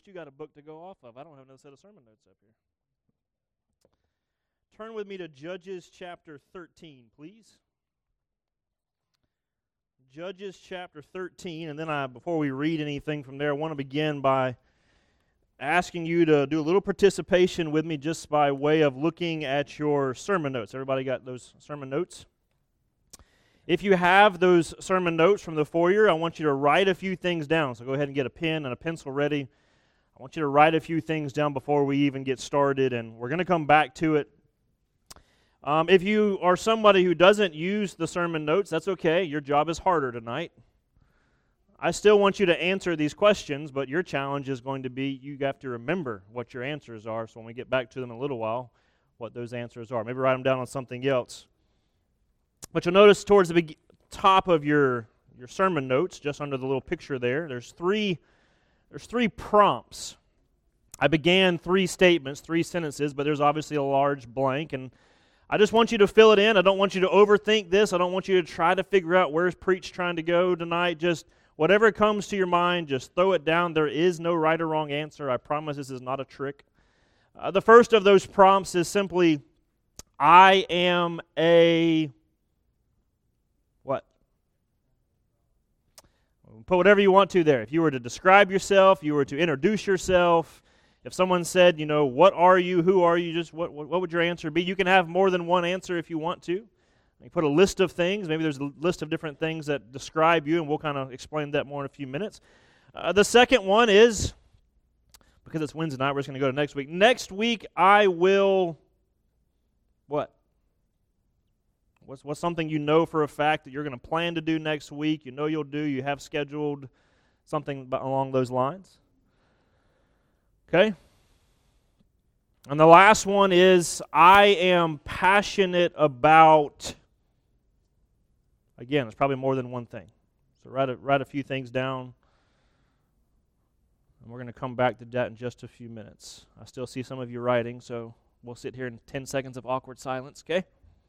you got a book to go off of. I don't have another set of sermon notes up here. Turn with me to Judges chapter 13, please. Judges chapter 13, and then before we read anything from there, I want to begin by asking you to do a little participation with me just by way of looking at your sermon notes. Everybody got those sermon notes? If you have those sermon notes from the foyer, I want you to write a few things down. So go ahead and get a pen and a pencil ready. I want you to write a few things down before we even get started, and we're going to come back to it. If you are somebody who doesn't use the sermon notes, that's okay. Your job is harder tonight. I still want you to answer these questions, but your challenge is going to be you have to remember what your answers are, so when we get back to them in a little while, what those answers are. Maybe write them down on something else. But you'll notice towards the top of your sermon notes, just under the little picture there, there's three prompts. I began 3 statements, 3 sentences, but there's obviously a large blank, and I just want you to fill it in. I don't want you to overthink this. I don't want you to try to figure out where's preach trying to go tonight. Just whatever comes to your mind, just throw it down. There is no right or wrong answer. I promise this is not a trick. The first of those prompts is simply, I am a what? Put whatever you want to there. If you were to describe yourself, you were to introduce yourself, if someone said, what are you, who are you, just what would your answer be? You can have more than one answer if you want to. You put a list of things. Maybe there's a list of different things that describe you, and we'll kind of explain that more in a few minutes. The second one is, because it's Wednesday night, we're just going to go to next week. Next week, I will, what? What's something you know for a fact that you're going to plan to do next week, you'll do, you have scheduled, something along those lines? Okay? And the last one is, I am passionate about, again, it's probably more than one thing. So write a few things down, and we're going to come back to that in just a few minutes. I still see some of you writing, so we'll sit here in 10 seconds of awkward silence, okay?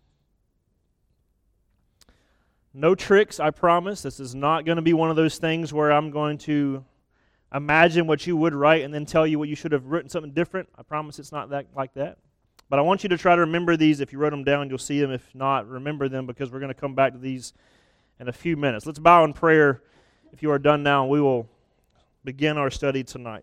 No tricks, I promise. This is not going to be one of those things where I'm going to imagine what you would write and then tell you what you should have written something different. I promise it's not like that. But I want you to try to remember these. If you wrote them down, you'll see them. If not, remember them, because we're going to come back to these in a few minutes. Let's bow in prayer. If you are done now, we will begin our study tonight.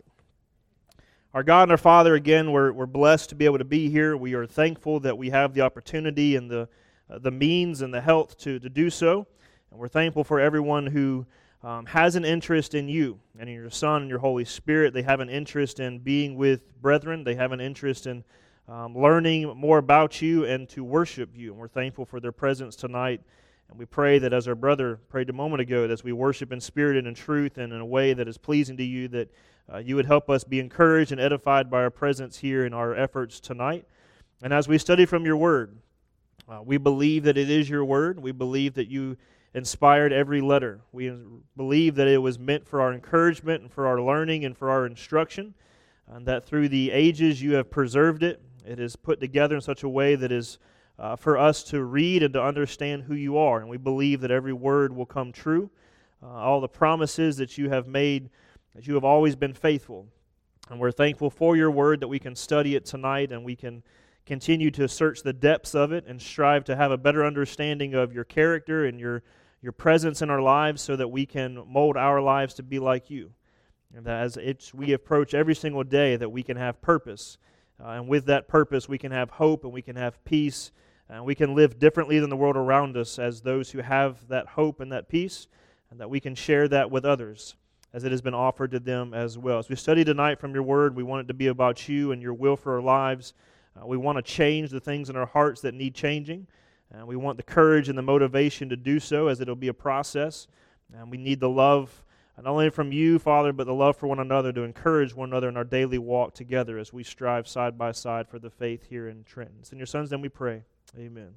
Our God and our Father, again, we're blessed to be able to be here. We are thankful that we have the opportunity and the means and the health to do so. And we're thankful for everyone who has an interest in you and in your Son and your Holy Spirit. They have an interest in being with brethren. They have an interest in learning more about you and to worship you. And we're thankful for their presence tonight. And we pray that, as our brother prayed a moment ago, that as we worship in spirit and in truth and in a way that is pleasing to you, that you would help us be encouraged and edified by our presence here in our efforts tonight. And as we study from your word, we believe that it is your word. We believe that you inspired every letter. We believe that it was meant for our encouragement and for our learning and for our instruction, and that through the ages you have preserved it. It is put together in such a way that is for us to read and to understand who you are. And we believe that every word will come true. All the promises that you have made, that you have always been faithful. And we're thankful for your word, that we can study it tonight and we can continue to search the depths of it and strive to have a better understanding of your character and your presence in our lives, so that we can mold our lives to be like you. And that as we approach every single day, that we can have purpose. And with that purpose, we can have hope and we can have peace. And we can live differently than the world around us as those who have that hope and that peace. And that we can share that with others as it has been offered to them as well. As we study tonight from your word, we want it to be about you and your will for our lives. We want to change the things in our hearts that need changing. And we want the courage and the motivation to do so, as it'll be a process. And we need the love, not only from you, Father, but the love for one another, to encourage one another in our daily walk together as we strive side by side for the faith here in Trenton. It's in your Son's name we pray. Amen.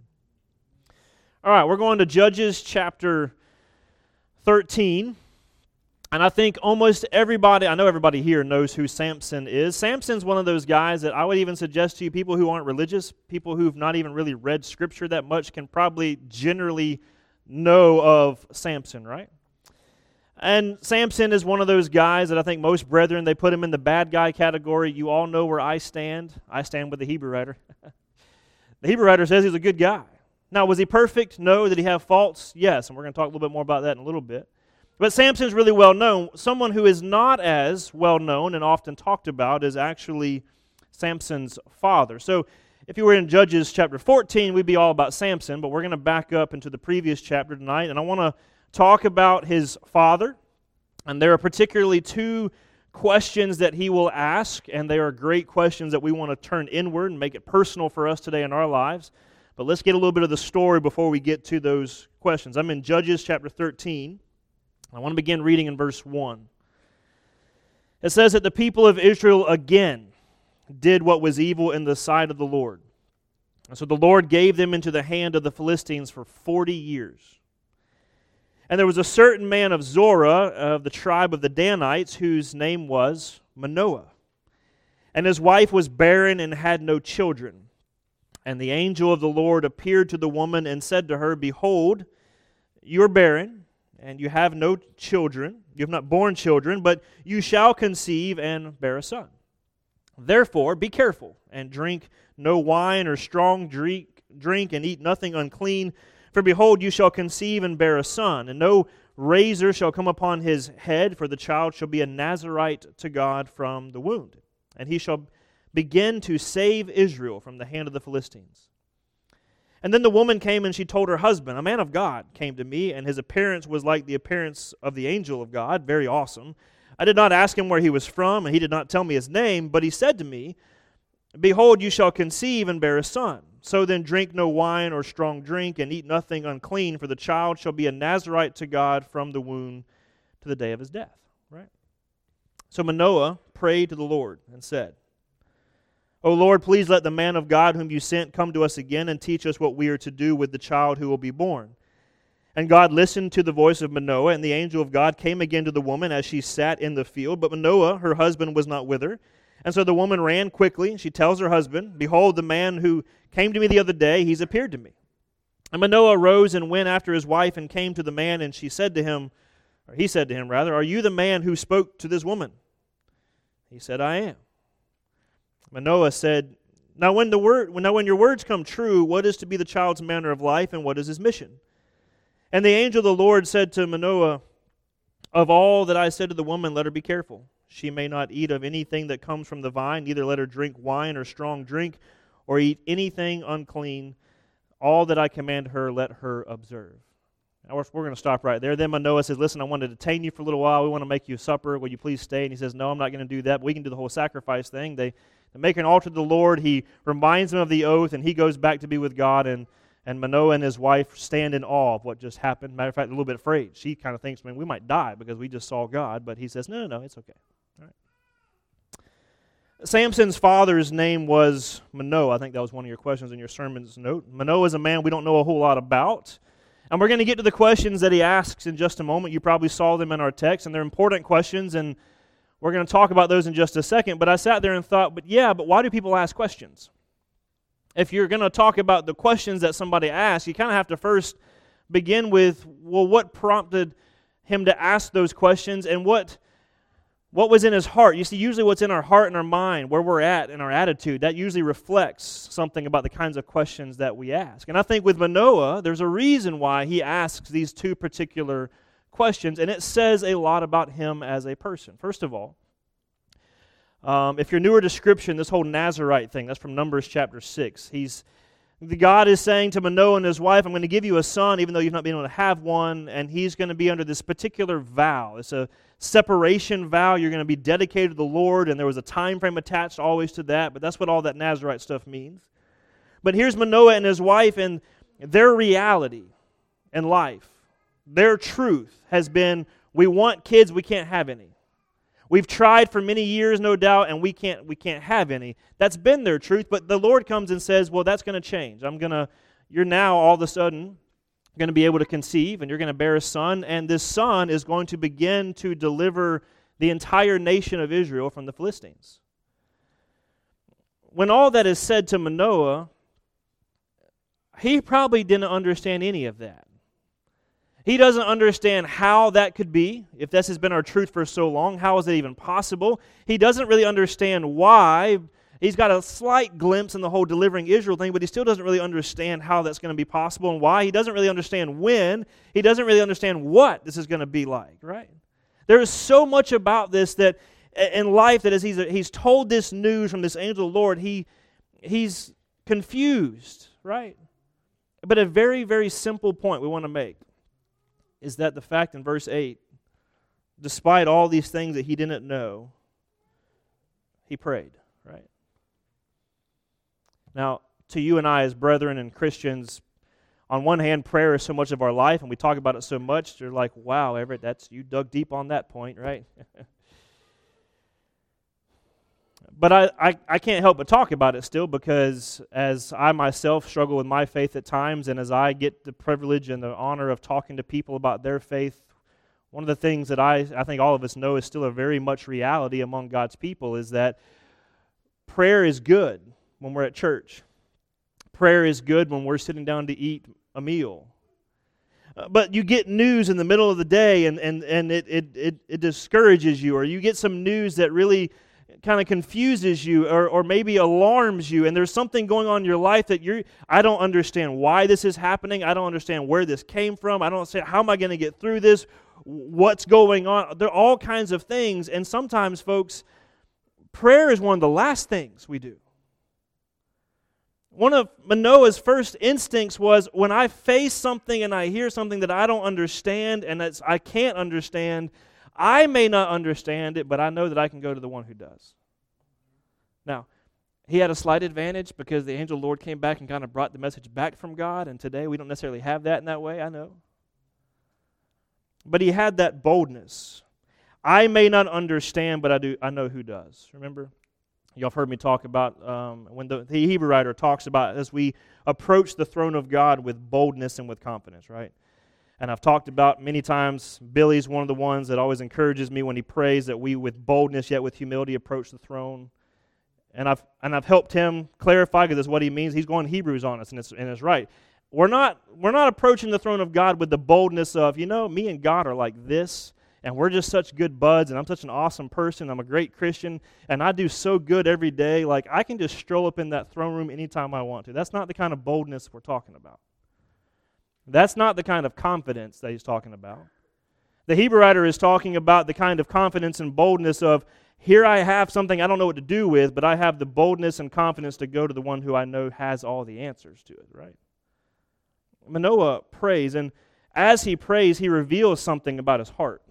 All right, we're going to Judges chapter 13. And I think almost everybody, I know everybody here knows who Samson is. Samson's one of those guys that I would even suggest to you, people who aren't religious, people who've not even really read Scripture that much, can probably generally know of Samson, right? And Samson is one of those guys that I think most brethren, they put him in the bad guy category. You all know where I stand. I stand with the Hebrew writer. The Hebrew writer says he's a good guy. Now, was he perfect? No. Did he have faults? Yes, and we're going to talk a little bit more about that in a little bit. But Samson's really well known. Someone who is not as well known and often talked about is actually Samson's father. So if you were in Judges chapter 14, we'd be all about Samson, but we're going to back up into the previous chapter tonight, and I want to talk about his father. And there are particularly two questions that he will ask, and they are great questions that we want to turn inward and make it personal for us today in our lives. But let's get a little bit of the story before we get to those questions. I'm in Judges chapter 13. I want to begin reading in verse 1. It says that the people of Israel again did what was evil in the sight of the Lord. And so the Lord gave them into the hand of the Philistines for 40 years. And there was a certain man of Zorah, of the tribe of the Danites, whose name was Manoah. And his wife was barren and had no children. And the angel of the Lord appeared to the woman and said to her, Behold, you are barren, and you have no children. You have not borne children, but you shall conceive and bear a son. Therefore, be careful, and drink no wine or strong drink, and eat nothing unclean. For behold, you shall conceive and bear a son, and no razor shall come upon his head, for the child shall be a Nazirite to God from the womb. And he shall begin to save Israel from the hand of the Philistines. And then the woman came and she told her husband, A man of God came to me, and his appearance was like the appearance of the angel of God, very awesome. I did not ask him where he was from, and he did not tell me his name, but he said to me, Behold, you shall conceive and bear a son. So then drink no wine or strong drink, and eat nothing unclean, for the child shall be a Nazirite to God from the womb to the day of his death. Right? So Manoah prayed to the Lord and said, O Lord, please let the man of God whom you sent come to us again and teach us what we are to do with the child who will be born. And God listened to the voice of Manoah, and the angel of God came again to the woman as she sat in the field. But Manoah, her husband, was not with her. And so the woman ran quickly, and she tells her husband, Behold, the man who came to me the other day, he's appeared to me. And Manoah rose and went after his wife and came to the man, and he said to him, Are you the man who spoke to this woman? He said, I am. Manoah said, Now when your words come true, what is to be the child's manner of life, and what is his mission? And the angel of the Lord said to Manoah, Of all that I said to the woman, let her be careful. She may not eat of anything that comes from the vine, neither let her drink wine or strong drink, or eat anything unclean. All that I command her, let her observe. Now we're going to stop right there. Then Manoah says, Listen, I want to detain you for a little while. We want to make you supper. Will you please stay? And he says, No, I'm not going to do that. But we can do the whole sacrifice thing. They make an altar to the Lord. He reminds them of the oath, and he goes back to be with God. And Manoah and his wife stand in awe of what just happened. Matter of fact, a little bit afraid. She kind of thinks, man, we might die because we just saw God. But he says, no, it's okay. All right. Samson's father's name was Manoah. I think that was one of your questions in your sermon's note. Manoah is a man we don't know a whole lot about. And we're going to get to the questions that he asks in just a moment. You probably saw them in our text, and they're important questions, and we're going to talk about those in just a second. But I sat there and thought, but why do people ask questions? If you're going to talk about the questions that somebody asks, you kind of have to first begin with, well, what prompted him to ask those questions, and what was in his heart? You see, usually what's in our heart and our mind, where we're at in our attitude, that usually reflects something about the kinds of questions that we ask. And I think with Manoah, there's a reason why he asks these two particular questions, and it says a lot about him as a person. First of all, if you're newer to Scripture, this whole Nazirite thing, that's from Numbers chapter 6. God is saying to Manoah and his wife, I'm going to give you a son, even though you've not been able to have one, and he's going to be under this particular vow. It's a separation vow. You're going to be dedicated to the Lord, and there was a time frame attached always to that, but that's what all that Nazirite stuff means. But here's Manoah and his wife, and their reality in life, their truth has been, we want kids, we can't have any. We've tried for many years, no doubt, and we can't have any. That's been their truth, but the Lord comes and says, well, that's going to change. You're now all of a sudden going to be able to conceive, and you're going to bear a son, and this son is going to begin to deliver the entire nation of Israel from the Philistines. When all that is said to Manoah, he probably didn't understand any of that. He doesn't understand how that could be. If this has been our truth for so long, how is it even possible? He doesn't really understand why. He's got a slight glimpse in the whole delivering Israel thing, but he still doesn't really understand how that's going to be possible and why. He doesn't really understand when. He doesn't really understand what this is going to be like, right? There is so much about this that in life that as he's told this news from this angel of the Lord, he's confused, right? But a very, very simple point we want to make is that the fact in verse 8, despite all these things that he didn't know, he prayed, right? Now, to you and I as brethren and Christians, on one hand, prayer is so much of our life, and we talk about it so much, you're like, wow, Everett, you dug deep on that point, right? But I can't help but talk about it still, because as I myself struggle with my faith at times, and as I get the privilege and the honor of talking to people about their faith, one of the things that I think all of us know is still a very much reality among God's people is that prayer is good when we're at church. Prayer is good when we're sitting down to eat a meal. But you get news in the middle of the day and it discourages you, or you get some news that really kind of confuses you or maybe alarms you, and there's something going on in your life that I don't understand why this is happening. I don't understand where this came from. I don't understand how am I going to get through this? What's going on? There are all kinds of things, and sometimes, folks, prayer is one of the last things we do. One of Manoah's first instincts was, when I face something and I hear something that I don't understand and that I can't understand, I may not understand it, but I know that I can go to the one who does. Now, he had a slight advantage because the angel of the Lord came back and kind of brought the message back from God, and today we don't necessarily have that in that way, I know. But he had that boldness. I may not understand, but I know who does. Remember? Y'all have heard me talk about when the Hebrew writer talks about as we approach the throne of God with boldness and with confidence, right? And I've talked about many times, Billy's one of the ones that always encourages me when he prays that we with boldness yet with humility approach the throne. And I've helped him clarify, because that's what he means. He's going Hebrews on us, and it's right. We're not approaching the throne of God with the boldness of, me and God are like this, and we're just such good buds, and I'm such an awesome person, I'm a great Christian, and I do so good every day, like I can just stroll up in that throne room anytime I want to. That's not the kind of boldness we're talking about. That's not the kind of confidence that he's talking about. The Hebrew writer is talking about the kind of confidence and boldness of, here I have something I don't know what to do with, but I have the boldness and confidence to go to the one who I know has all the answers to it, right? Manoah prays, and as he prays, he reveals something about his heart,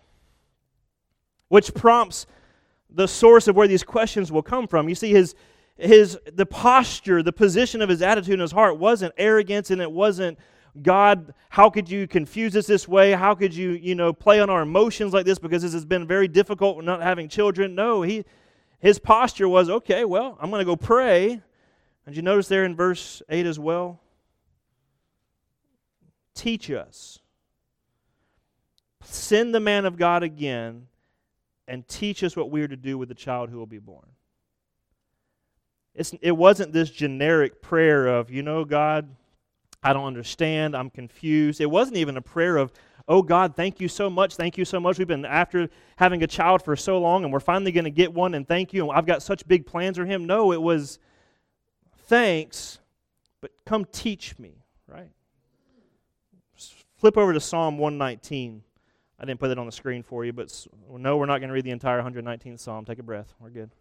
which prompts the source of where these questions will come from. You see, the posture, the position of his attitude in his heart wasn't arrogance, and it wasn't, God, how could you confuse us this way? How could you, play on our emotions like this because this has been very difficult not having children? No, his posture was, okay, well, I'm going to go pray. And you notice there in verse 8 as well? Teach us. Send the man of God again and teach us what we are to do with the child who will be born. It wasn't this generic prayer of, God, I don't understand, I'm confused. It wasn't even a prayer of, oh God, thank you so much. We've been after having a child for so long, and we're finally going to get one, and thank you, and I've got such big plans for him. No, it was, thanks, but come teach me, right? Flip over to Psalm 119. I didn't put it on the screen for you, but no, we're not going to read the entire 119th Psalm. Take a breath. We're good.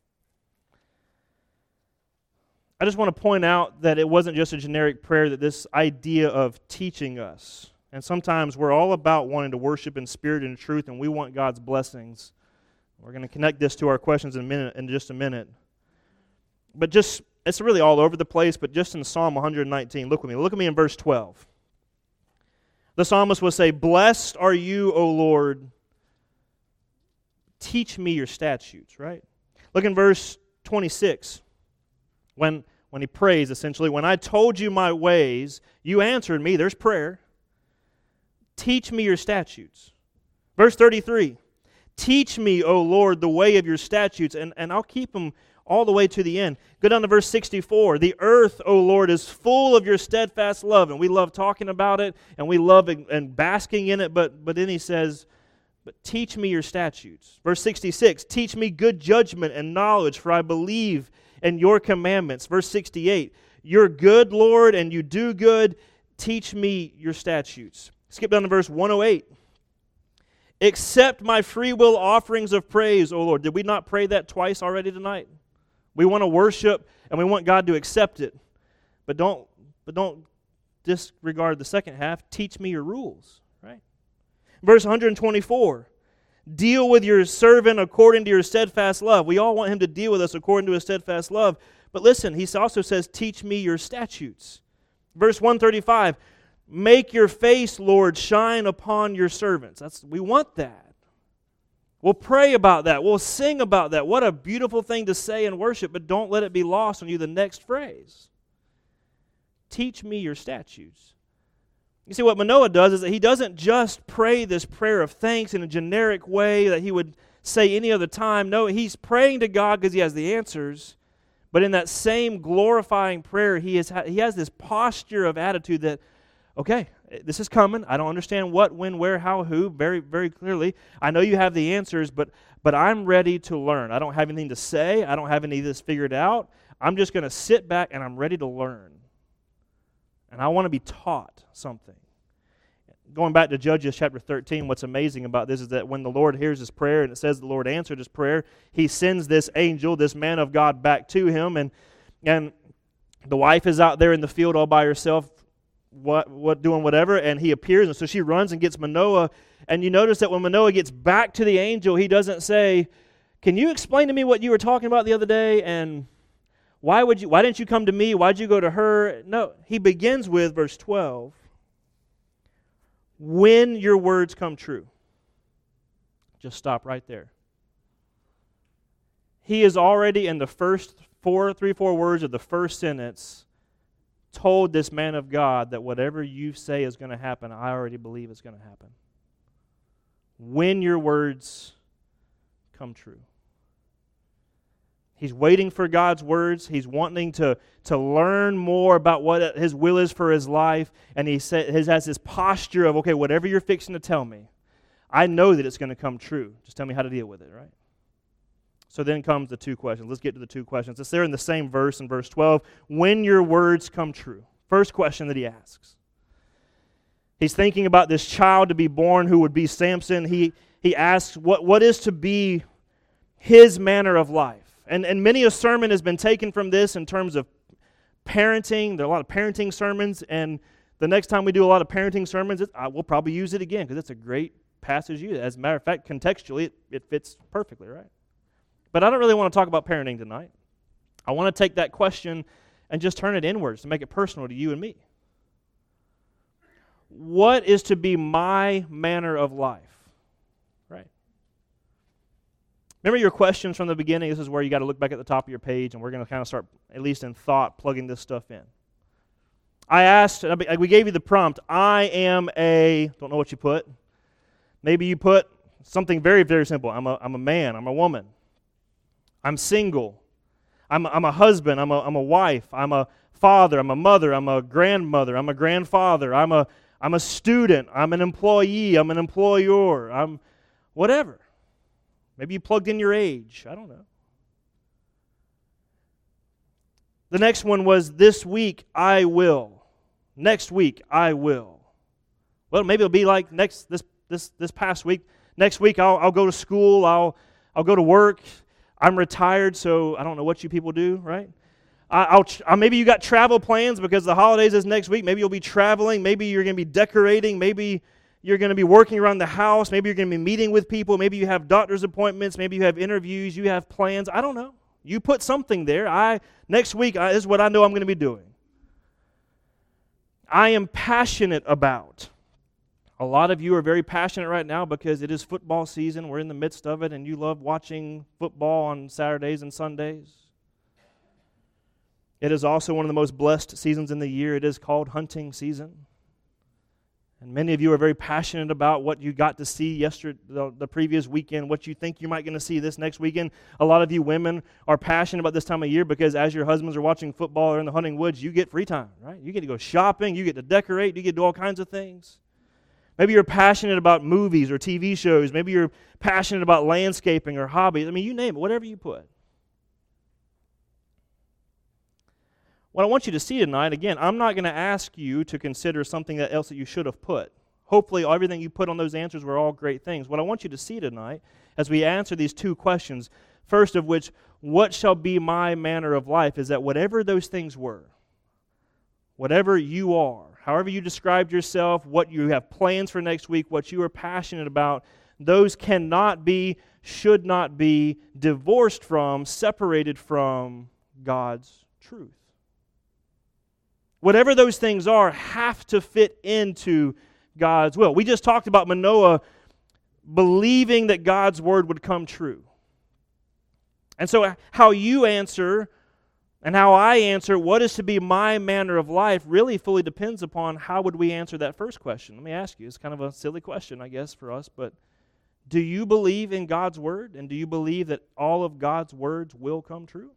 I just want to point out that it wasn't just a generic prayer, that this idea of teaching us. And sometimes we're all about wanting to worship in spirit and truth, and we want God's blessings. We're going to connect this to our questions in just a minute. But it's really all over the place, but just in Psalm 119, look with me in verse 12. The psalmist will say, blessed are you, O Lord, teach me your statutes, right? Look in verse 26. When he prays, essentially, when I told you my ways, you answered me. There's prayer. Teach me your statutes. Verse 33, teach me, O Lord, the way of your statutes, and I'll keep them all the way to the end. Go down to verse 64. The earth, O Lord, is full of your steadfast love. And we love talking about it, and we love and basking in it. But then he says, but teach me your statutes. Verse 66, teach me good judgment and knowledge, for I believe in your commandments. Verse 68, you're good, Lord, and you do good. Teach me your statutes. Skip down to verse 108. Accept my free will offerings of praise, O Lord. Did we not pray that twice already tonight? We want to worship and we want God to accept it. But don't disregard the second half. Teach me your rules, right? Verse 124. Deal with your servant according to your steadfast love. We all want him to deal with us according to his steadfast love. But listen, he also says, teach me your statutes. Verse 135. Make your face, Lord, shine upon your servants. We want that. We'll pray about that. We'll sing about that. What a beautiful thing to say in worship, but don't let it be lost on you the next phrase. Teach me your statutes. You see, what Manoah does is that he doesn't just pray this prayer of thanks in a generic way that he would say any other time. No, he's praying to God because he has the answers, but in that same glorifying prayer, he has this posture of attitude that, okay, this is coming. I don't understand what, when, where, how, who, very, very clearly. I know you have the answers, but I'm ready to learn. I don't have anything to say. I don't have any of this figured out. I'm just going to sit back and I'm ready to learn. And I want to be taught something. Going back to Judges chapter 13, what's amazing about this is that when the Lord hears his prayer, and it says the Lord answered his prayer, he sends this angel, this man of God, back to him, and the wife is out there in the field all by herself, doing whatever, and he appears, and so she runs and gets Manoah, and you notice that when Manoah gets back to the angel, he doesn't say, can you explain to me what you were talking about the other day, and why didn't you come to me, why'd you go to her? No, he begins with verse 12, when your words come true. Just stop right there. He is already in the first 4 words of the first sentence told this man of God that whatever you say is going to happen, I already believe it's going to happen. When your words come true. He's waiting for God's words. He's wanting to learn more about what his will is for his life. And he has this posture of, okay, whatever you're fixing to tell me, I know that it's going to come true. Just tell me how to deal with it, right? So then comes the two questions. Let's get to the two questions. It's there in the same verse in verse 12. When your words come true. First question that he asks. He's thinking about this child to be born who would be Samson. He asks what is to be his manner of life. And many a sermon has been taken from this in terms of parenting. There are a lot of parenting sermons, and the next time we do a lot of parenting sermons, we'll probably use it again because it's a great passage. As a matter of fact, contextually, it fits perfectly, right? But I don't really want to talk about parenting tonight. I want to take that question and just turn it inwards to make it personal to you and me. What is to be my manner of life? Right? Remember your questions from the beginning? This is where you got to look back at the top of your page, and we're going to kind of start, at least in thought, plugging this stuff in. I asked, we gave you the prompt, I am a, don't know what you put. Maybe you put something very, very simple. I'm a man, I'm a woman. I'm single. I'm a husband. I'm a wife. I'm a father. I'm a mother. I'm a grandmother. I'm a grandfather. I'm a student. I'm an employee. I'm an employer. I'm whatever. Maybe you plugged in your age. I don't know. The next one was this week I will. Next week I will. Well, maybe it'll be like this past week. Next week I'll go to school. I'll go to work. I'm retired, so I don't know what you people do, right? Maybe you got travel plans because the holidays is next week. Maybe you'll be traveling. Maybe you're going to be decorating. Maybe you're going to be working around the house. Maybe you're going to be meeting with people. Maybe you have doctor's appointments. Maybe you have interviews. You have plans. I don't know. You put something there. Next week is what I know I'm going to be doing. I am passionate about. A lot of you are very passionate right now because it is football season. We're in the midst of it, and you love watching football on Saturdays and Sundays. It is also one of the most blessed seasons in the year. It is called hunting season. And many of you are very passionate about what you got to see yesterday, the previous weekend, what you think you might going to see this next weekend. A lot of you women are passionate about this time of year because as your husbands are watching football or in the hunting woods, you get free time, right? You get to go shopping, you get to decorate, you get to do all kinds of things. Maybe you're passionate about movies or TV shows. Maybe you're passionate about landscaping or hobbies. I mean, you name it, whatever you put. What I want you to see tonight, again, I'm not going to ask you to consider something else that you should have put. Hopefully, everything you put on those answers were all great things. What I want you to see tonight, as we answer these two questions, first of which, what shall be my manner of life, is that whatever those things were, whatever you are, however you described yourself, what you have plans for next week, what you are passionate about, those cannot be, should not be divorced from, separated from God's truth. Whatever those things are have to fit into God's will. We just talked about Manoah believing that God's word would come true. And so how you answer and how I answer what is to be my manner of life really fully depends upon how would we answer that first question. Let me ask you, it's kind of a silly question, I guess, for us, but do you believe in God's word, and do you believe that all of God's words will come true?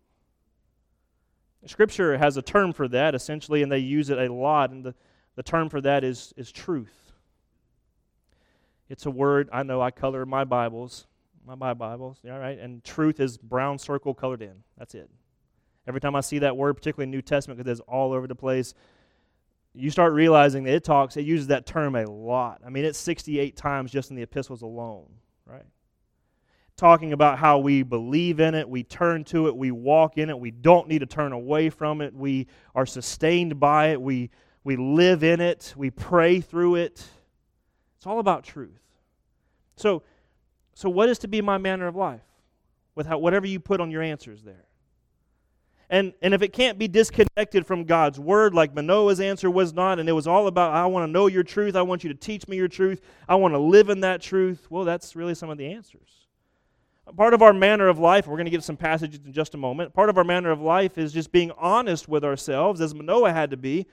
Scripture has a term for that, essentially, and they use it a lot, and the term for that is truth. It's a word, I know I color my Bibles, all right, and truth is brown circle colored in. That's it. Every time I see that word, particularly in New Testament, because it's all over the place, you start realizing that it uses that term a lot. I mean, it's 68 times just in the epistles alone, right? Talking about how we believe in it, we turn to it, we walk in it, we don't need to turn away from it, we are sustained by it, we live in it, we pray through it. It's all about truth. So what is to be my manner of life? With whatever you put on your answers there. And if it can't be disconnected from God's word, like Manoah's answer was not, and it was all about, I want to know your truth, I want you to teach me your truth, I want to live in that truth, well, that's really some of the answers. Part of our manner of life, we're going to get some passages in just a moment, part of our manner of life is just being honest with ourselves, as Manoah had to be.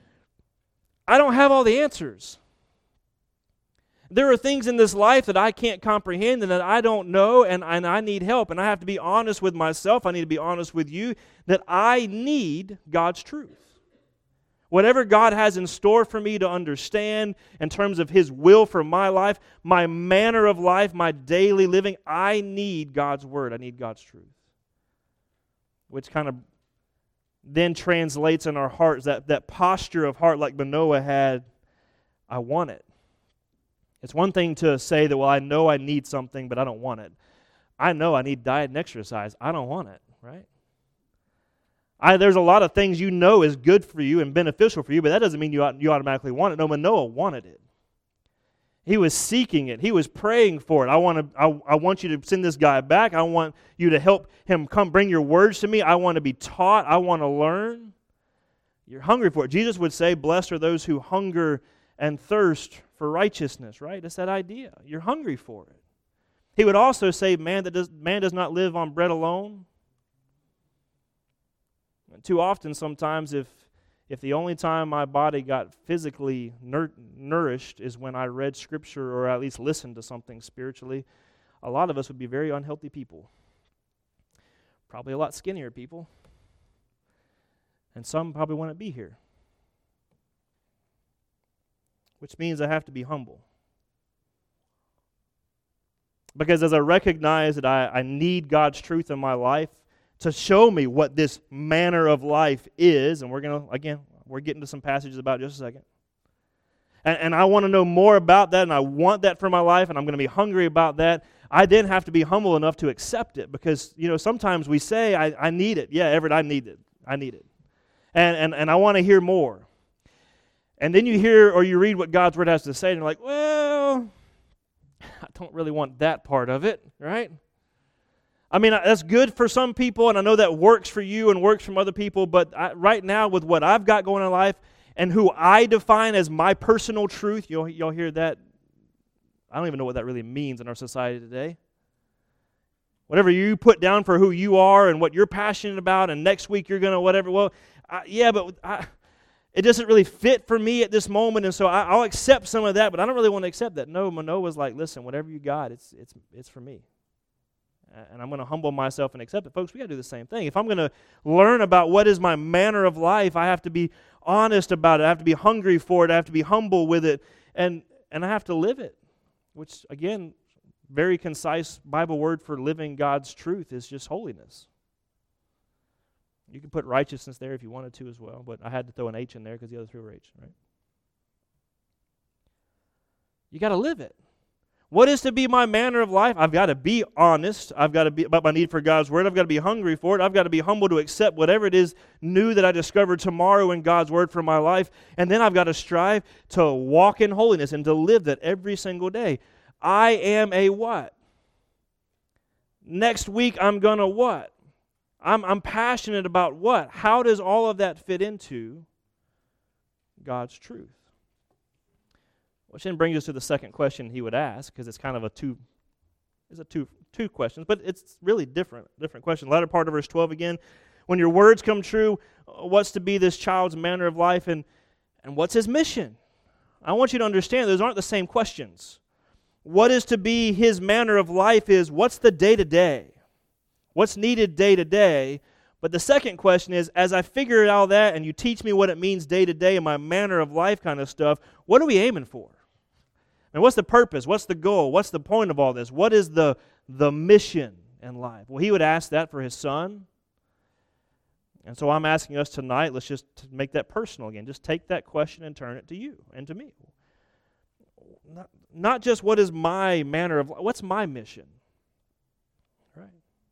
I don't have all the answers. There are things in this life that I can't comprehend and that I don't know, and I need help, and I have to be honest with myself, I need to be honest with you, that I need God's truth. Whatever God has in store for me to understand in terms of His will for my life, my manner of life, my daily living, I need God's word. I need God's truth. Which kind of then translates in our hearts, that posture of heart like Manoah had, I want it. It's one thing to say that, well, I know I need something, but I don't want it. I know I need diet and exercise. I don't want it, right? There's a lot of things you know is good for you and beneficial for you, but that doesn't mean you automatically want it. No, Manoah wanted it. He was seeking it. He was praying for it. I want you to send this guy back. I want you to help him come bring your words to me. I want to be taught. I want to learn. You're hungry for it. Jesus would say, blessed are those who hunger and thirst for righteousness, right? It's that idea. You're hungry for it. He would also say, man does not live on bread alone. Too often, sometimes, if the only time my body got physically nourished is when I read Scripture or at least listened to something spiritually, a lot of us would be very unhealthy people. Probably a lot skinnier people. And some probably wouldn't be here. Which means I have to be humble. Because as I recognize that I need God's truth in my life, to show me what this manner of life is, and we're getting to some passages about it in just a second. And I want to know more about that, and I want that for my life, and I'm going to be hungry about that. I then have to be humble enough to accept it, because sometimes we say, I need it. Yeah, Everett, I need it. I need it. And I want to hear more. And then you hear or you read what God's Word has to say, and you're like, well, I don't really want that part of it, right? I mean, that's good for some people, and I know that works for you and works from other people, but right now with what I've got going on in life and who I define as my personal truth, you'll hear that. I don't even know what that really means in our society today. Whatever you put down for who you are and what you're passionate about, and next week you're going to whatever, well, it doesn't really fit for me at this moment, and so I'll accept some of that, but I don't really want to accept that. No, Manoah was like, listen, whatever you got, it's for me. And I'm going to humble myself and accept it. Folks, we got to do the same thing. If I'm going to learn about what is my manner of life, I have to be honest about it. I have to be hungry for it. I have to be humble with it, and I have to live it, which, again, very concise Bible word for living God's truth is just holiness. You can put righteousness there if you wanted to as well, but I had to throw an H in there because the other three were H, right? You got to live it. What is to be my manner of life? I've got to be honest. I've got to be about my need for God's Word. I've got to be hungry for it. I've got to be humble to accept whatever it is new that I discover tomorrow in God's Word for my life. And then I've got to strive to walk in holiness and to live that every single day. I am a what? Next week I'm going to what? I'm passionate about what? How does all of that fit into God's truth? Which then brings us to the second question he would ask, because it's kind of two questions, but it's really different question. Latter part of verse 12 again, when your words come true, what's to be this child's manner of life, and what's his mission? I want you to understand those aren't the same questions. What is to be his manner of life is what's the day-to-day? What's needed day-to-day? But the second question is, as I figure out that and you teach me what it means day-to-day and my manner of life kind of stuff, what are we aiming for? And what's the purpose? What's the goal? What's the point of all this? What is the mission in life? Well, he would ask that for his son. And so I'm asking us tonight, let's just make that personal again. Just take that question and turn it to you and to me. Not just what is my manner of life, what's my mission? Right?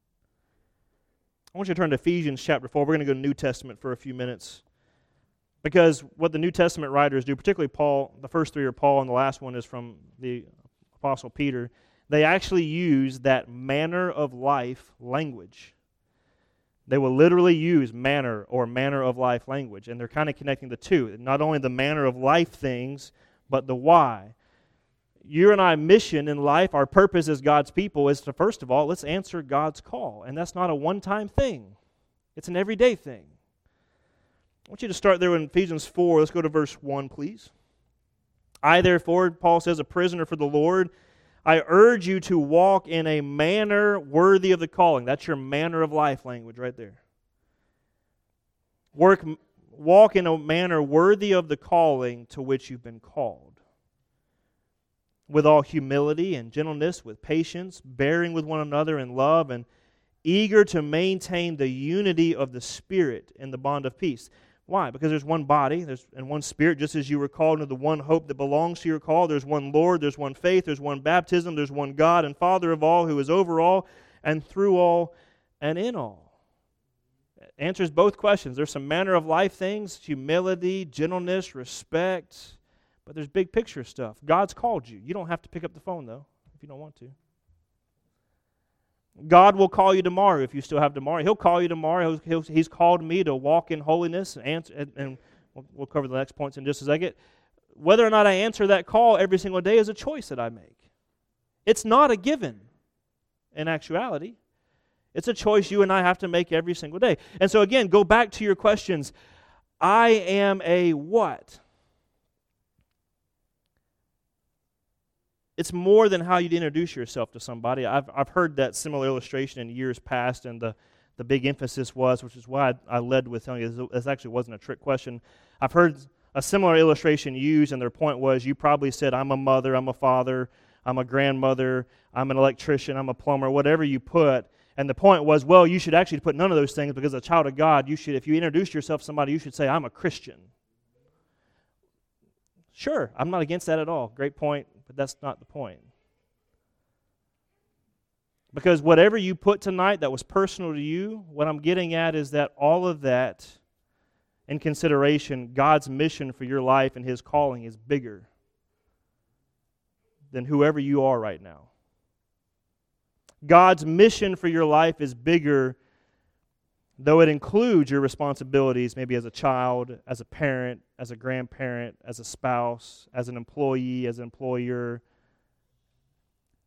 I want you to turn to Ephesians chapter 4. We're going to go to New Testament for a few minutes. Because what the New Testament writers do, particularly Paul, the first three are Paul, and the last one is from the Apostle Peter, they actually use that manner of life language. They will literally use manner or manner of life language, and they're kind of connecting the two. Not only the manner of life things, but the why. You and I mission in life, our purpose as God's people is to, first of all, let's answer God's call. And that's not a one-time thing. It's an everyday thing. I want you to start there in Ephesians 4. Let's go to verse 1, please. I, therefore, Paul says, a prisoner for the Lord, I urge you to walk in a manner worthy of the calling. That's your manner of life language right there. Walk in a manner worthy of the calling to which you've been called. With all humility and gentleness, with patience, bearing with one another in love, and eager to maintain the unity of the Spirit in the bond of peace. Why? Because there's one body and one Spirit, just as you were called into the one hope that belongs to your call. There's one Lord, there's one faith, there's one baptism, there's one God and Father of all, who is over all and through all and in all. It answers both questions. There's some manner of life things, humility, gentleness, respect, but there's big picture stuff. God's called you. You don't have to pick up the phone, though, if you don't want to. God will call you tomorrow if you still have tomorrow. He'll call you tomorrow. He's called me to walk in holiness, and we'll cover the next points in just a second. Whether or not I answer that call every single day is a choice that I make. It's not a given in actuality. It's a choice you and I have to make every single day. And so again, go back to your questions. I am a what? It's more than how you'd introduce yourself to somebody. I've heard that similar illustration in years past, and the big emphasis was, which is why I led with telling you this actually wasn't a trick question. I've heard a similar illustration used, and their point was, you probably said, I'm a mother, I'm a father, I'm a grandmother, I'm an electrician, I'm a plumber, whatever you put. And the point was, well, you should actually put none of those things, because as a child of God, you should, if you introduce yourself to somebody, you should say, I'm a Christian. Sure, I'm not against that at all. Great point. But that's not the point. Because whatever you put tonight that was personal to you, what I'm getting at is that all of that in consideration, God's mission for your life and His calling is bigger than whoever you are right now. God's mission for your life is bigger, though it includes your responsibilities, maybe as a child, as a parent, as a grandparent, as a spouse, as an employee, as an employer.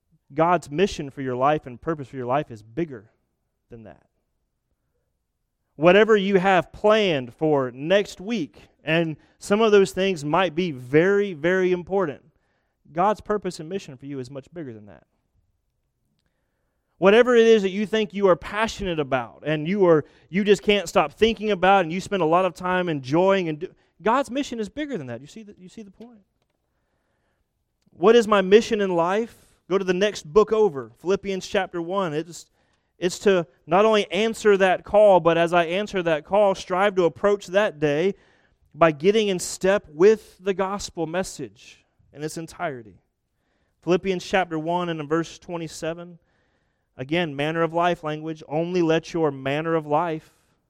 God's mission for your life and purpose for your life is bigger than that. whatever you have planned for next week, and some of those things might be very, very important, God's purpose and mission for you is much bigger than that. Whatever it is that you think you are passionate about and you just can't stop thinking about and you spend a lot of time enjoying, God's mission is bigger than that. You see the point? What is my mission in life? Go to the next book over, Philippians chapter 1. It's to not only answer that call, but as I answer that call, strive to approach that day by getting in step with the gospel message in its entirety. Philippians chapter 1 and in verse 27, again, manner of life language. Only let your manner of life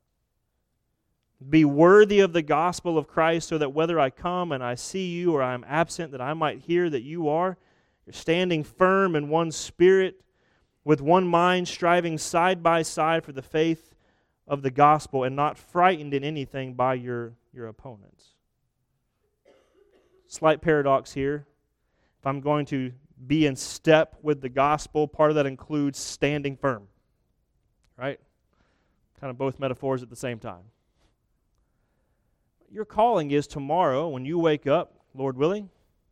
be worthy of the gospel of Christ, so that whether I come and I see you or I am absent, that I might hear that you're standing firm in one spirit, with one mind, striving side by side for the faith of the gospel, and not frightened in anything by your opponents. Slight paradox here. If I'm going to be in step with the gospel, part of that includes standing firm. Right? Kind of both metaphors at the same time. Your calling is tomorrow when you wake up, Lord willing.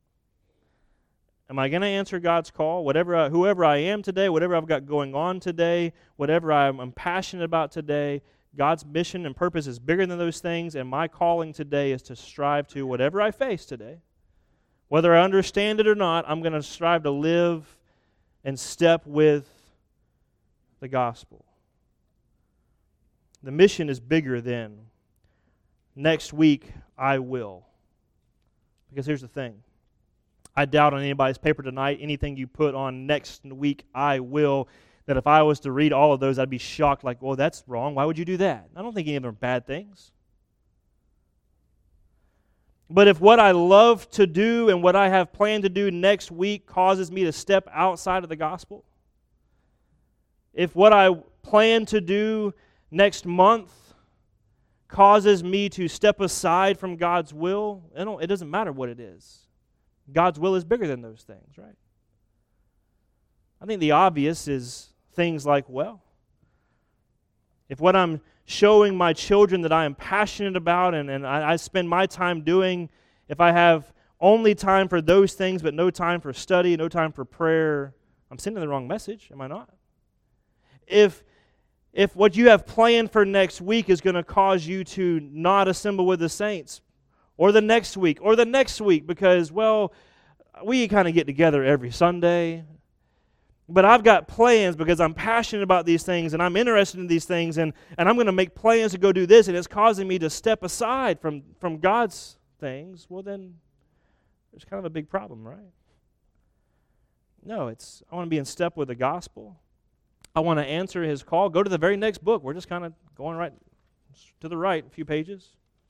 Am I going to answer God's call? Whoever I am today, whatever I've got going on today, whatever I'm passionate about today, God's mission and purpose is bigger than those things, and my calling today is to strive to, whatever I face today, whether I understand it or not, I'm going to strive to live in step with the gospel. The mission is bigger than next week I will. Because here's the thing. I doubt on anybody's paper tonight, anything you put on next week I will, that if I was to read all of those, I'd be shocked, like, well, that's wrong. Why would you do that? I don't think any of them are bad things. But if what I love to do and what I have planned to do next week causes me to step outside of the gospel, if what I plan to do next month causes me to step aside from God's will, it doesn't matter what it is. God's will is bigger than those things, right? I think the obvious is things like, well, if what I'm showing my children that I am passionate about and I spend my time doing, if I have only time for those things but no time for study, no time for prayer, I'm sending the wrong message, am I not? If what you have planned for next week is going to cause you to not assemble with the saints, or the next week, because, well, we kind of get together every Sunday, but I've got plans because I'm passionate about these things and I'm interested in these things, and I'm going to make plans to go do this, and it's causing me to step aside from God's things, well then, there's kind of a big problem, right? No, I want to be in step with the gospel. I want to answer His call. Go to the very next book. We're just kind of going right to the right, a few pages.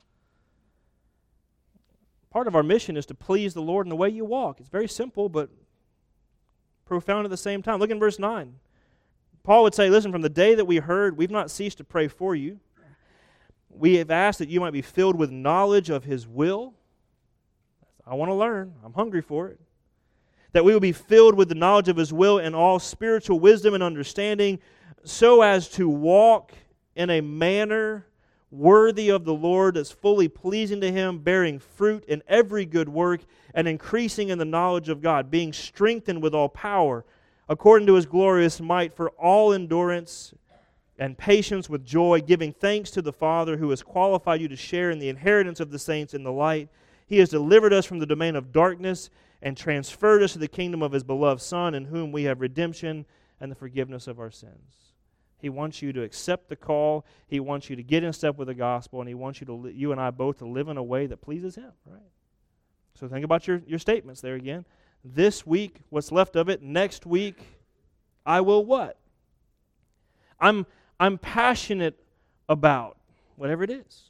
Part of our mission is to please the Lord in the way you walk. It's very simple, but profound at the same time. Look in verse 9. Paul would say, listen, from the day that we heard, we've not ceased to pray for you. We have asked that you might be filled with knowledge of His will. I want to learn. I'm hungry for it. That we will be filled with the knowledge of His will and all spiritual wisdom and understanding, so as to walk in a manner worthy of the Lord, that's fully pleasing to Him, bearing fruit in every good work, and increasing in the knowledge of God, being strengthened with all power, according to His glorious might, for all endurance and patience with joy, giving thanks to the Father who has qualified you to share in the inheritance of the saints in the light. He has delivered us from the domain of darkness and transferred us to the kingdom of His beloved Son, in whom we have redemption and the forgiveness of our sins. He wants you to accept the call. He wants you to get in step with the gospel, and He wants you and I both to live in a way that pleases Him, right? So think about your statements there again. This week, what's left of it. Next week, I will what? I'm passionate about whatever it is.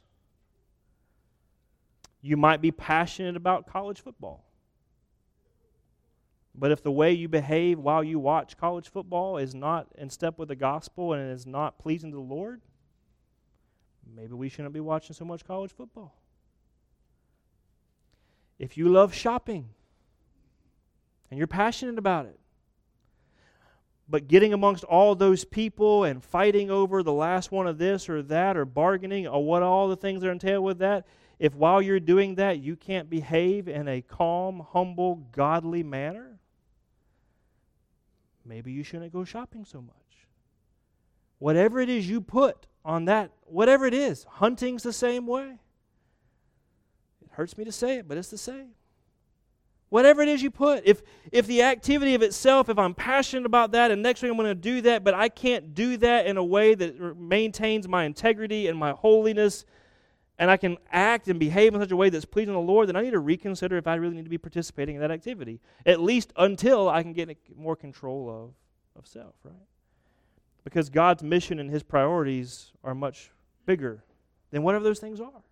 You might be passionate about college football. But if the way you behave while you watch college football is not in step with the gospel and is not pleasing to the Lord, maybe we shouldn't be watching so much college football. If you love shopping and you're passionate about it, But getting amongst all those people and fighting over the last one of this or that, or bargaining, or what all the things that are entailed with that, if while you're doing that you can't behave in a calm, humble, godly manner, maybe you shouldn't go shopping so much. Whatever it is you put on that, whatever it is, hunting's the same way. It hurts me to say it, but it's the same. Whatever it is you put, if the activity of itself, if I'm passionate about that and next week I'm going to do that, but I can't do that in a way that maintains my integrity and my holiness, and I can act and behave in such a way that's pleasing to the Lord, then I need to reconsider if I really need to be participating in that activity, at least until I can get more control of self, right? Because God's mission and His priorities are much bigger than whatever those things are.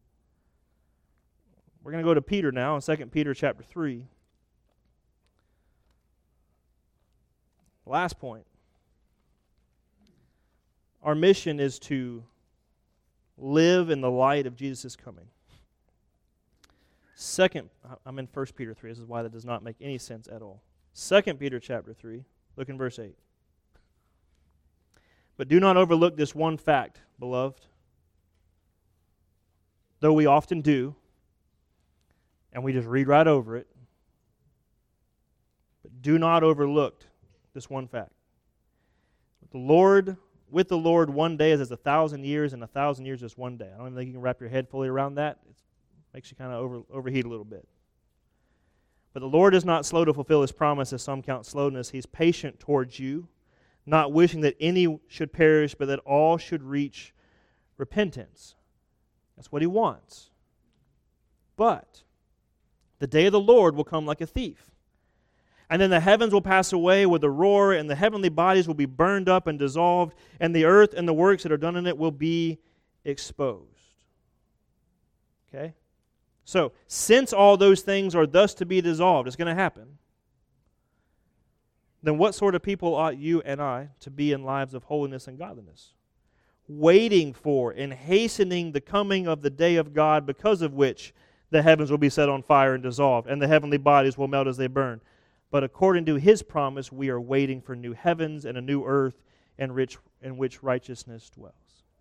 We're going to go to Peter now in 2 Peter chapter 3. Last point. Our mission is to live in the light of Jesus' coming. I'm in 1 Peter 3. This is why that does not make any sense at all. 2 Peter chapter 3, look in verse 8. But do not overlook this one fact, beloved, though we often do, and we just read right over it. But do not overlook this one fact. With the Lord, 1 day is as 1,000 years, and 1,000 years is 1 day. I don't even think you can wrap your head fully around that. It makes you kind of overheat a little bit. But the Lord is not slow to fulfill His promise, as some count slowness. He's patient towards you, not wishing that any should perish, but that all should reach repentance. That's what He wants. But the day of the Lord will come like a thief. And then the heavens will pass away with a roar, and the heavenly bodies will be burned up and dissolved, and the earth and the works that are done in it will be exposed. Okay? So, since all those things are thus to be dissolved, it's going to happen, then what sort of people ought you and I to be in lives of holiness and godliness? Waiting for and hastening the coming of the day of God, because of which the heavens will be set on fire and dissolved, and the heavenly bodies will melt as they burn. But according to His promise, we are waiting for new heavens and a new earth in which righteousness dwells.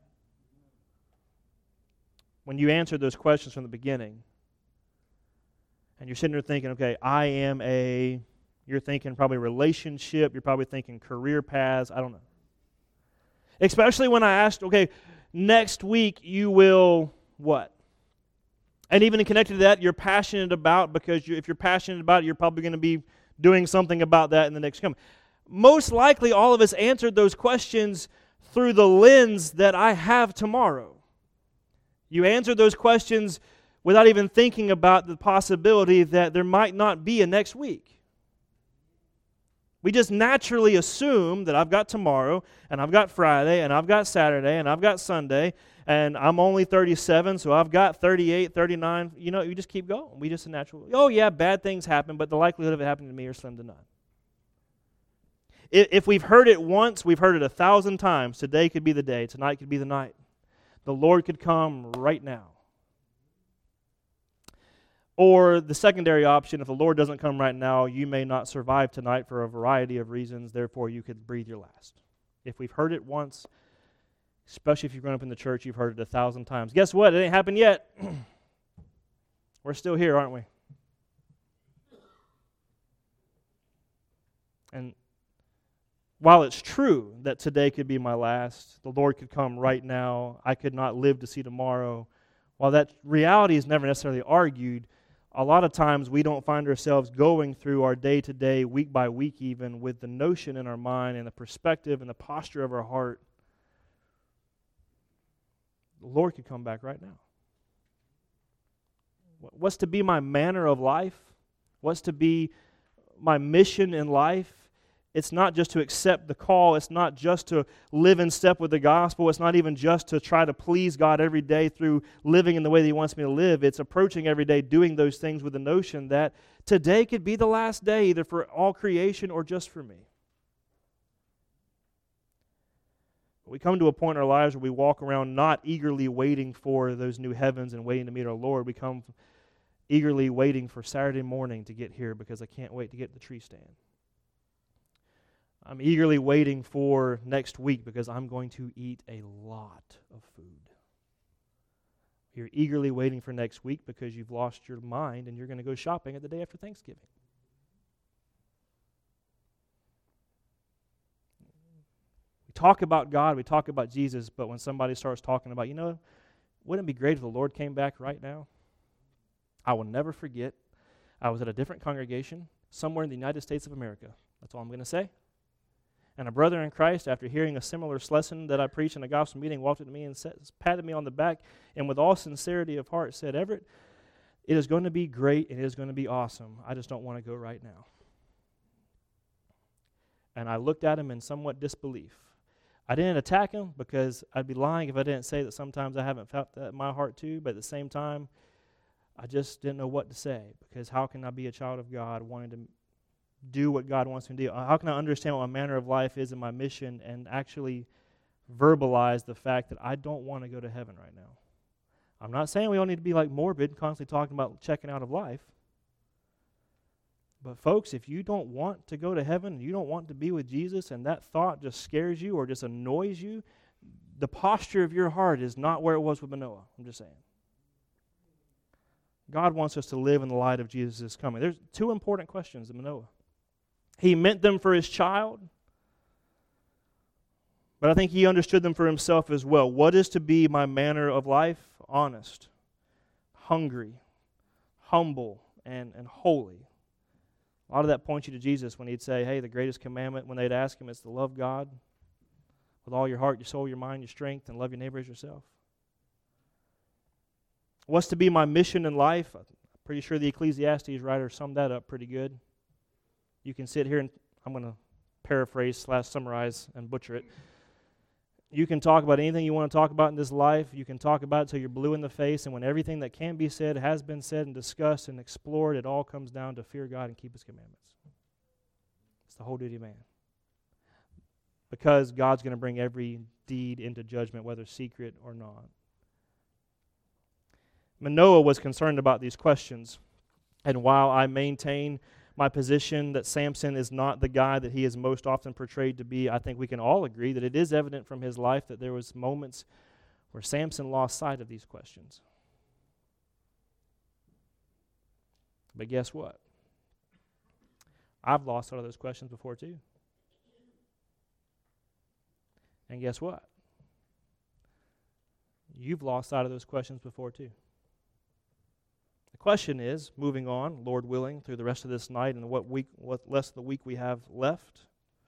When you answer those questions from the beginning, and you're sitting there thinking, okay, you're thinking probably relationship, you're probably thinking career paths, I don't know. Especially when I asked, okay, next week you will what? And even connected to that, you're passionate about, because if you're passionate about it, you're probably going to be doing something about that in the next coming. Most likely, all of us answered those questions through the lens that I have tomorrow. You answered those questions without even thinking about the possibility that there might not be a next week. We just naturally assume that I've got tomorrow, and I've got Friday, and I've got Saturday, and I've got Sunday, and I'm only 37, so I've got 38, 39. You know, you just keep going. We just naturally, oh yeah, bad things happen, but the likelihood of it happening to me are slim to none. If we've heard it once, we've heard it 1,000 times. Today could be the day. Tonight could be the night. The Lord could come right now. Or the secondary option, if the Lord doesn't come right now, you may not survive tonight for a variety of reasons, therefore you could breathe your last. If we've heard it once, especially if you've grown up in the church, you've heard it 1,000 times. Guess what? It ain't happened yet. We're still here, aren't we? And while it's true that today could be my last, the Lord could come right now, I could not live to see tomorrow, while that reality is never necessarily argued, a lot of times we don't find ourselves going through our day-to-day, week-by-week even, with the notion in our mind and the perspective and the posture of our heart. The Lord could come back right now. What's to be my manner of life? What's to be my mission in life? It's not just to accept the call. It's not just to live in step with the gospel. It's not even just to try to please God every day through living in the way that He wants me to live. It's approaching every day doing those things with the notion that today could be the last day, either for all creation or just for me. We come to a point in our lives where we walk around not eagerly waiting for those new heavens and waiting to meet our Lord. We come eagerly waiting for Saturday morning to get here because I can't wait to get to the tree stand. I'm eagerly waiting for next week because I'm going to eat a lot of food. You're eagerly waiting for next week because you've lost your mind and you're going to go shopping at the day after Thanksgiving. We talk about God, we talk about Jesus, but when somebody starts talking about, wouldn't it be great if the Lord came back right now? I will never forget, I was at a different congregation somewhere in the United States of America. That's all I'm going to say. And a brother in Christ, after hearing a similar lesson that I preached in a gospel meeting, walked up to me and patted me on the back, and with all sincerity of heart said, "Everett, it is going to be great and it is going to be awesome. I just don't want to go right now." And I looked at him in somewhat disbelief. I didn't attack him because I'd be lying if I didn't say that sometimes I haven't felt that in my heart too, but at the same time, I just didn't know what to say, because how can I be a child of God wanting to do what God wants me to do? How can I understand what my manner of life is and my mission and actually verbalize the fact that I don't want to go to heaven right now? I'm not saying we all need to be like morbid, constantly talking about checking out of life. But folks, if you don't want to go to heaven, you don't want to be with Jesus, and that thought just scares you or just annoys you, the posture of your heart is not where it was with Manoah. I'm just saying. God wants us to live in the light of Jesus' coming. There's two important questions in Manoah. He meant them for his child, but I think he understood them for himself as well. What is to be my manner of life? Honest, hungry, humble, and holy. A lot of that points you to Jesus when he'd say, hey, the greatest commandment, when they'd ask him, is to love God with all your heart, your soul, your mind, your strength, and love your neighbor as yourself. What's to be my mission in life? I'm pretty sure the Ecclesiastes writer summed that up pretty good. You can sit here and I'm going to paraphrase / summarize and butcher it. You can talk about anything you want to talk about in this life. You can talk about it till you're blue in the face, and when everything that can be said has been said and discussed and explored, it all comes down to fear God and keep His commandments. It's the whole duty of man. Because God's going to bring every deed into judgment, whether secret or not. Manoah was concerned about these questions, and while I maintain my position that Samson is not the guy that he is most often portrayed to be, I think we can all agree that it is evident from his life that there was moments where Samson lost sight of these questions. But guess what? I've lost sight of those questions before too. And guess what? You've lost sight of those questions before too. The question is, moving on, Lord willing, through the rest of this night and what less of the week we have left,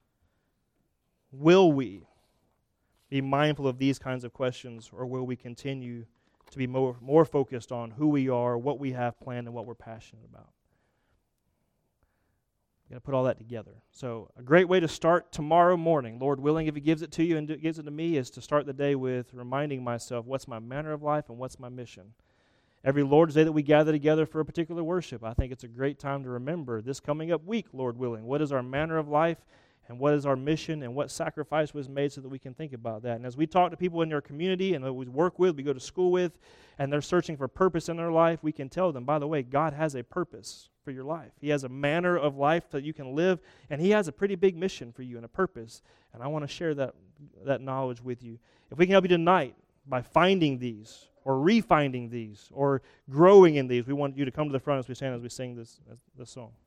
will we be mindful of these kinds of questions, or will we continue to be more focused on who we are, what we have planned, and what we're passionate about? We've got to put all that together. So a great way to start tomorrow morning, Lord willing, if He gives it to you and gives it to me, is to start the day with reminding myself what's my manner of life and what's my mission. Every Lord's Day that we gather together for a particular worship, I think it's a great time to remember this coming up week, Lord willing. What is our manner of life, and what is our mission, and what sacrifice was made so that we can think about that? And as we talk to people in our community and that we work with, we go to school with, and they're searching for purpose in their life, we can tell them, by the way, God has a purpose for your life. He has a manner of life that you can live, and He has a pretty big mission for you and a purpose. And I want to share that knowledge with you. If we can help you tonight by finding these, or refinding these, or growing in these, we want you to come to the front as we stand, as we sing this song.